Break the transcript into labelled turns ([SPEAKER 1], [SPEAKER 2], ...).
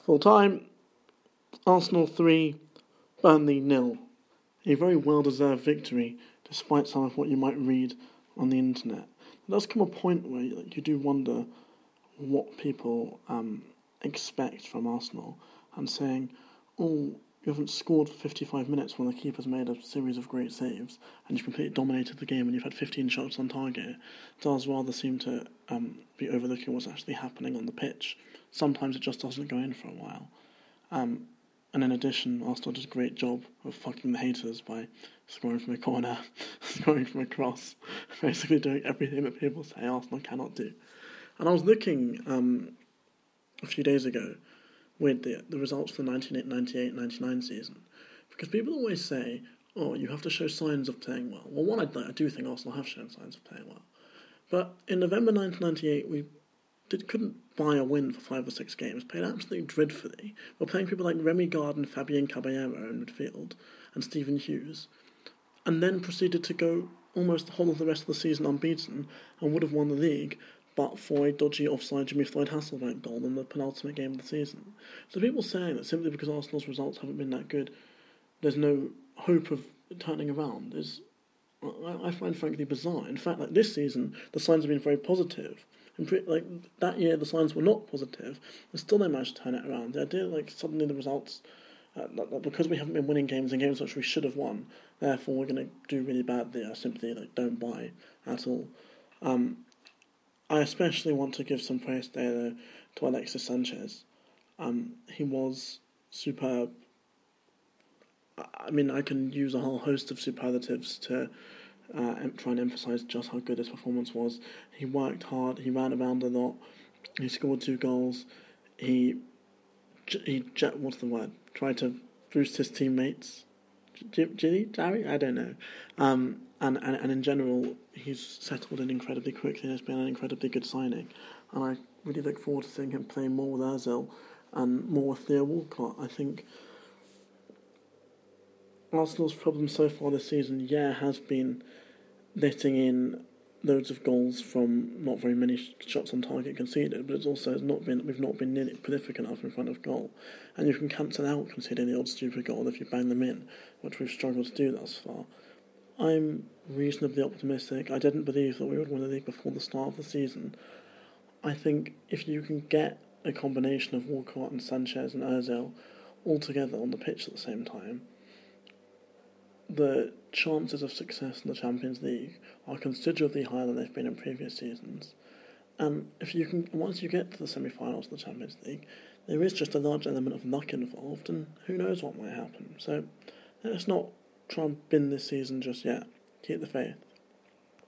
[SPEAKER 1] Full time, Arsenal 3, Burnley 0. A very well-deserved victory, despite some of what you might read on the internet. There does come a point where you do wonder what people expect from Arsenal, and saying, oh, you haven't scored for 55 minutes when the keeper's made a series of great saves and you've completely dominated the game and you've had 15 shots on target. It does rather seem to be overlooking what's actually happening on the pitch. Sometimes it just doesn't go in for a while. And in addition, Arsenal did a great job of fucking the haters by scoring from a corner, scoring from a cross, basically doing everything that people say Arsenal cannot do. And I was looking a few days ago with the results for the 1998-99 season, because people always say, oh, you have to show signs of playing well. Well, one, I do think Arsenal have shown signs of playing well. But in November 1998, we couldn't buy a win for 5 or 6 games, played absolutely dreadfully. We're playing people like Remy Gard and Fabien Caballero in midfield, and Stephen Hughes, and then proceeded to go almost the whole of the rest of the season unbeaten, and would have won the league, but for a dodgy offside Jimmy Floyd Hasselbank goal in the penultimate game of the season. So people saying that simply because Arsenal's results haven't been that good, there's no hope of turning around, is, I find frankly bizarre. In fact, like this season, the signs have been very positive. Like that year, the signs were not positive, and still they managed to turn it around. The idea, like suddenly the results, because we haven't been winning games in games which we should have won, therefore we're going to do really badly. I simply don't buy at all. I especially want to give some praise there to Alexis Sanchez. He was superb. I mean, I can use a whole host of superlatives to try and emphasise just how good his performance was. He worked hard, he ran around a lot, he scored 2 goals, he what's the word? Tried to boost his teammates. Jerry? I don't know. And in general, he's settled in incredibly quickly and it's been an incredibly good signing. And I really look forward to seeing him play more with Ozil and more with Theo Walcott. I think Arsenal's problem so far this season, has been letting in loads of goals from not very many shots on target conceded, but we've not been nearly prolific enough in front of goal. And you can cancel out conceding the odd stupid goal if you bang them in, which we've struggled to do thus far. I'm reasonably optimistic. I didn't believe that we would win the league before the start of the season. I think if you can get a combination of Walcott and Sanchez and Ozil all together on the pitch at the same time, the chances of success in the Champions League are considerably higher than they've been in previous seasons. And once you get to the semi-finals of the Champions League, there is just a large element of luck involved, and who knows what might happen. So let's not try and bin this season just yet. Keep the faith.